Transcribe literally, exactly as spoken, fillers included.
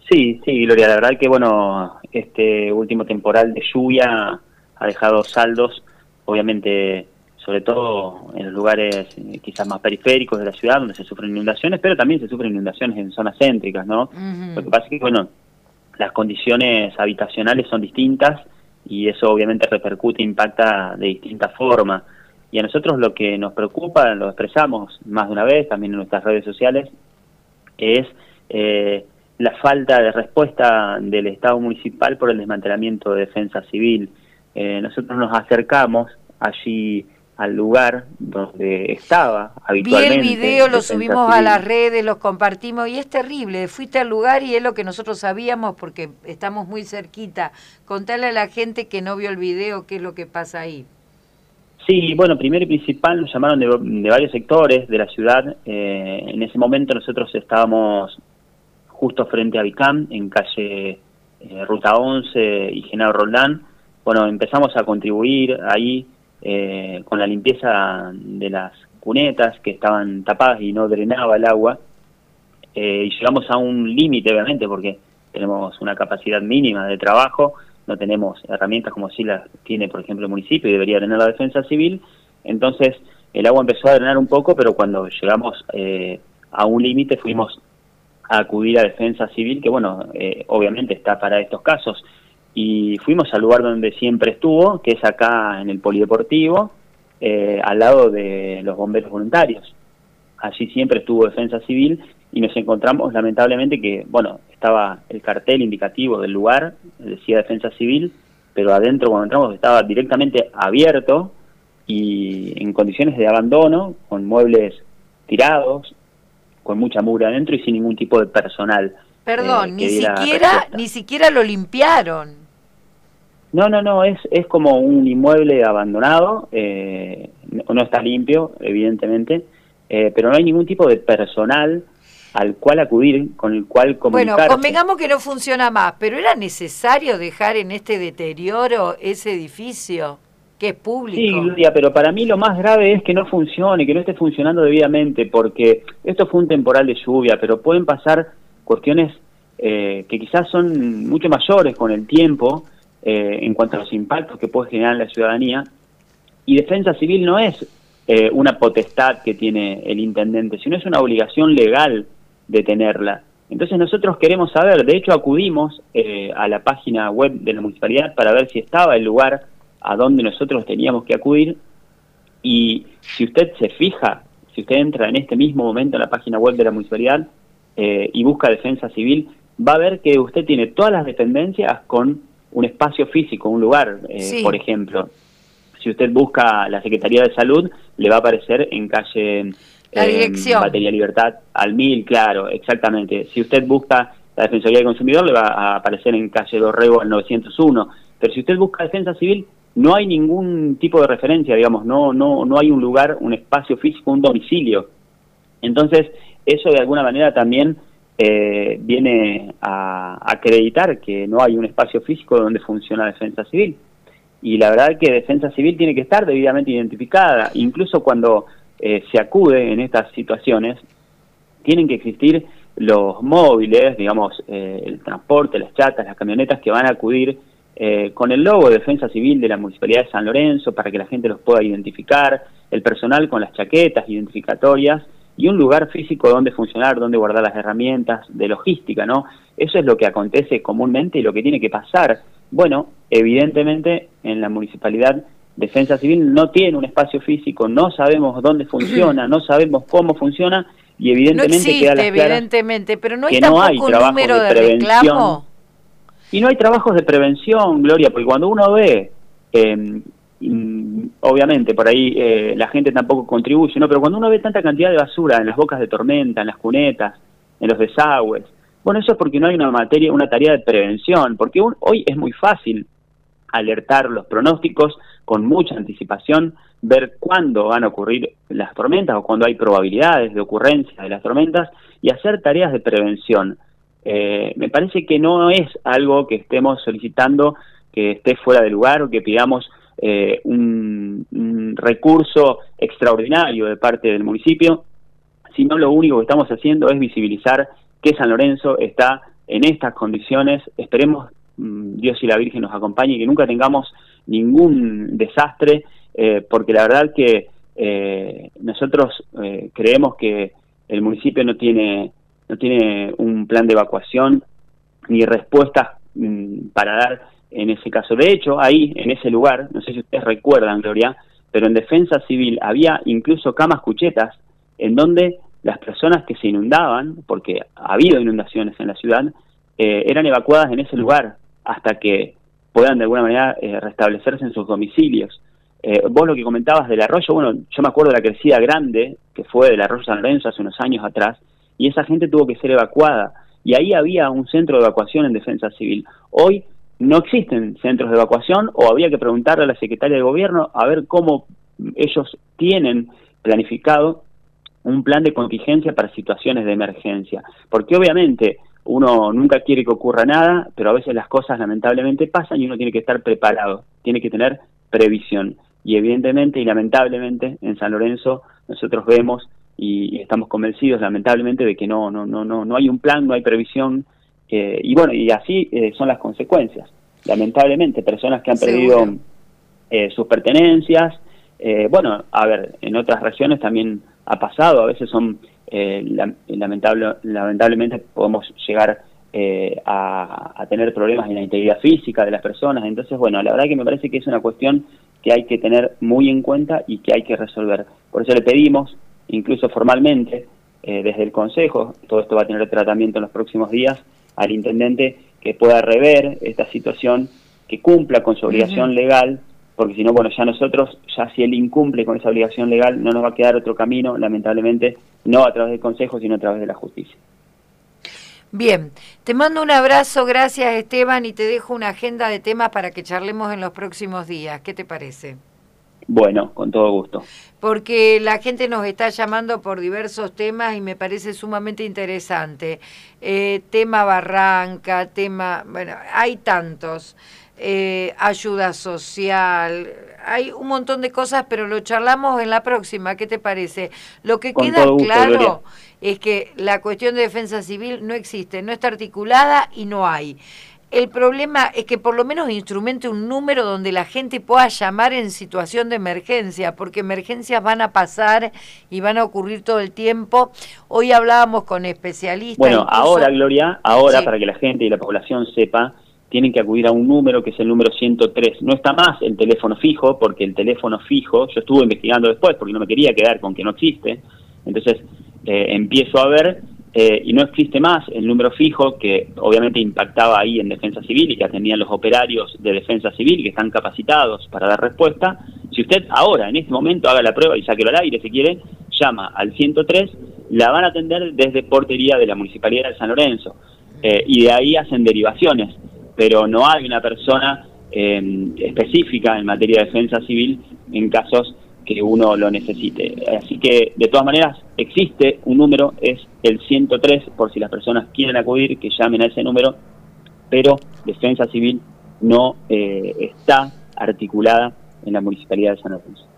Sí, sí, Gloria, la verdad que bueno, este último temporal de lluvia ha dejado saldos, obviamente, sobre todo en los lugares eh, quizás más periféricos de la ciudad, donde se sufren inundaciones, pero también se sufren inundaciones en zonas céntricas, ¿no? Lo que Ujú. pasa es que, bueno, las condiciones habitacionales son distintas y eso obviamente repercute, impacta de distinta forma. Y a nosotros lo que nos preocupa, lo expresamos más de una vez, también en nuestras redes sociales, es eh, la falta de respuesta del Estado municipal por el desmantelamiento de Defensa Civil. Eh, nosotros nos acercamos allí al lugar donde estaba Vi el habitualmente video, lo Defensa subimos a las Civil. redes, los compartimos y es terrible. Fuiste al lugar y es lo que nosotros sabíamos porque estamos muy cerquita. Contale a la gente que no vio el video qué es lo que pasa ahí. Sí, bueno, primero y principal nos llamaron de, de varios sectores de la ciudad. Eh, en ese momento nosotros estábamos justo frente a Vicam, en calle eh, Ruta once y General Roldán. Bueno, empezamos a contribuir ahí eh, con la limpieza de las cunetas que estaban tapadas y no drenaba el agua. Eh, y llegamos a un límite, obviamente, porque tenemos una capacidad mínima de trabajo, no tenemos herramientas como si las tiene, por ejemplo, el municipio y debería tener la Defensa Civil. Entonces, el agua empezó a drenar un poco, pero cuando llegamos eh, a un límite fuimos a acudir a Defensa Civil, que bueno, eh, obviamente está para estos casos, y fuimos al lugar donde siempre estuvo, que es acá en el Polideportivo, eh, al lado de los bomberos voluntarios. Allí siempre estuvo Defensa Civil y nos encontramos lamentablemente que, bueno, estaba el cartel indicativo del lugar, decía Defensa Civil, pero adentro cuando entramos estaba directamente abierto y en condiciones de abandono, con muebles tirados, con mucha mugre adentro y sin ningún tipo de personal. Perdón, Eh, ni que diera siquiera, respuesta. ni siquiera lo limpiaron. No, no, no, es, es como un inmueble abandonado, eh, no, no está limpio, evidentemente, eh, pero no hay ningún tipo de personal al cual acudir, con el cual Bueno, comunicarse. convengamos que no funciona más, pero ¿era necesario dejar en este deterioro ese edificio que es Sí, público? Gloria, pero para mí lo más grave es que no funcione, que no esté funcionando debidamente, porque esto fue un temporal de lluvia, pero pueden pasar cuestiones eh, que quizás son mucho mayores con el tiempo, eh, en cuanto a los impactos que puede generar en la ciudadanía, y Defensa Civil no es eh, una potestad que tiene el intendente, sino es una obligación legal de tenerla. Entonces nosotros queremos saber, de hecho acudimos eh, a la página web de la municipalidad para ver si estaba el lugar a donde nosotros teníamos que acudir, y si usted se fija, si usted entra en este mismo momento en la página web de la municipalidad eh, y busca Defensa Civil, va a ver que usted tiene todas las dependencias con un espacio físico, un lugar, eh, Sí. por ejemplo. Si usted busca la Secretaría de Salud, le va a aparecer en calle La eh, dirección. Batería Libertad al mil, claro, exactamente. Si usted busca la Defensoría del Consumidor, le va a aparecer en calle Dorrego al novecientos uno. Pero si usted busca Defensa Civil, no hay ningún tipo de referencia, digamos, no, no, no hay un lugar, un espacio físico, un domicilio. Entonces, eso de alguna manera también eh, viene a acreditar que no hay un espacio físico donde funciona Defensa Civil. Y la verdad que Defensa Civil tiene que estar debidamente identificada, incluso cuando eh, se acude en estas situaciones, tienen que existir los móviles, digamos, eh, el transporte, las chatas, las camionetas que van a acudir eh, con el logo de Defensa Civil de la Municipalidad de San Lorenzo para que la gente los pueda identificar, el personal con las chaquetas identificatorias y un lugar físico donde funcionar, donde guardar las herramientas de logística, ¿no? Eso es lo que acontece comúnmente y lo que tiene que pasar. Bueno, evidentemente en la municipalidad Defensa Civil no tiene un espacio físico, no sabemos dónde funciona, no sabemos cómo funciona y evidentemente no existe, queda a las claras evidentemente, pero no hay que no hay tampoco un trabajos número de de, prevención. reclamo. Y no hay trabajos de prevención, Gloria, porque cuando uno ve, eh, obviamente por ahí eh, la gente tampoco contribuye, ¿no? Pero cuando uno ve tanta cantidad de basura en las bocas de tormenta, en las cunetas, en los desagües, bueno, eso es porque no hay una materia, una tarea de prevención, porque un, hoy es muy fácil alertar los pronósticos con mucha anticipación, ver cuándo van a ocurrir las tormentas o cuándo hay probabilidades de ocurrencia de las tormentas y hacer tareas de prevención. Eh, me parece que no es algo que estemos solicitando que esté fuera de lugar o que pidamos eh, un, un recurso extraordinario de parte del municipio, sino lo único que estamos haciendo es visibilizar que San Lorenzo está en estas condiciones, esperemos Dios y la Virgen nos acompañe y que nunca tengamos ningún desastre, eh, porque la verdad que eh, nosotros eh, creemos que el municipio no tiene, no tiene un plan de evacuación ni respuestas mm, para dar en ese caso. De hecho, ahí, en ese lugar, no sé si ustedes recuerdan, Gloria, pero en Defensa Civil había incluso camas cuchetas en donde las personas que se inundaban, porque ha habido inundaciones en la ciudad, eh, eran evacuadas en ese lugar hasta que puedan de alguna manera eh, restablecerse en sus domicilios. Eh, vos lo que comentabas del arroyo, bueno, yo me acuerdo de la crecida grande que fue del arroyo San Lorenzo hace unos años atrás, y esa gente tuvo que ser evacuada, y ahí había un centro de evacuación en Defensa Civil. Hoy no existen centros de evacuación, o había que preguntarle a la secretaria de Gobierno a ver cómo ellos tienen planificado un plan de contingencia para situaciones de emergencia, porque obviamente uno nunca quiere que ocurra nada, pero a veces las cosas lamentablemente pasan y uno tiene que estar preparado, tiene que tener previsión. Y evidentemente y lamentablemente en San Lorenzo nosotros vemos y, y estamos convencidos lamentablemente de que no no no no no hay un plan, no hay previsión, eh, y bueno, y así eh, son las consecuencias. Lamentablemente, personas que han perdido eh, sus pertenencias, eh, bueno, a ver, en otras regiones también ha pasado, a veces son Eh, lamentable, lamentablemente podemos llegar eh, a, a tener problemas en la integridad física de las personas. Entonces, bueno, la verdad que me parece que es una cuestión que hay que tener muy en cuenta y que hay que resolver. Por eso le pedimos, incluso formalmente, eh, desde el Consejo, todo esto va a tener tratamiento en los próximos días, al intendente que pueda rever esta situación, que cumpla con su obligación uh-huh. legal, porque si no, bueno, ya nosotros, ya si él incumple con esa obligación legal, no nos va a quedar otro camino, lamentablemente, no a través del Consejo, sino a través de la justicia. Bien, te mando un abrazo, gracias Esteban, y te dejo una agenda de temas para que charlemos en los próximos días. ¿Qué te parece? Bueno, con todo gusto. Porque la gente nos está llamando por diversos temas y me parece sumamente interesante. Eh, tema Barranca, tema, bueno, hay tantos. Eh, ayuda social, hay un montón de cosas, pero lo charlamos en la próxima. ¿Qué te parece? Lo que Con queda gusto, claro Gloria. es que la cuestión de defensa civil no existe, no está articulada y no hay. El problema es que por lo menos instrumente un número donde la gente pueda llamar en situación de emergencia, porque emergencias van a pasar y van a ocurrir todo el tiempo. Hoy hablábamos con especialistas. Bueno, incluso... ahora, Gloria, ahora sí. para que la gente y la población sepa, tienen que acudir a un número que es el número ciento tres. No está más el teléfono fijo, porque el teléfono fijo, yo estuve investigando después, porque no me quería quedar con que no existe, entonces eh, empiezo a ver, eh, y no existe más el número fijo, que obviamente impactaba ahí en Defensa Civil y que atendían los operarios de Defensa Civil, que están capacitados para dar respuesta. Si usted ahora, en este momento, haga la prueba y sáquelo al aire, si quiere, llama al ciento tres, la van a atender desde portería de la Municipalidad de San Lorenzo, eh, y de ahí hacen derivaciones, pero no hay una persona eh, específica en materia de defensa civil en casos que uno lo necesite. Así que, de todas maneras, existe un número, es el ciento tres, por si las personas quieren acudir, que llamen a ese número, pero defensa civil no eh, está articulada en la Municipalidad de San Lorenzo.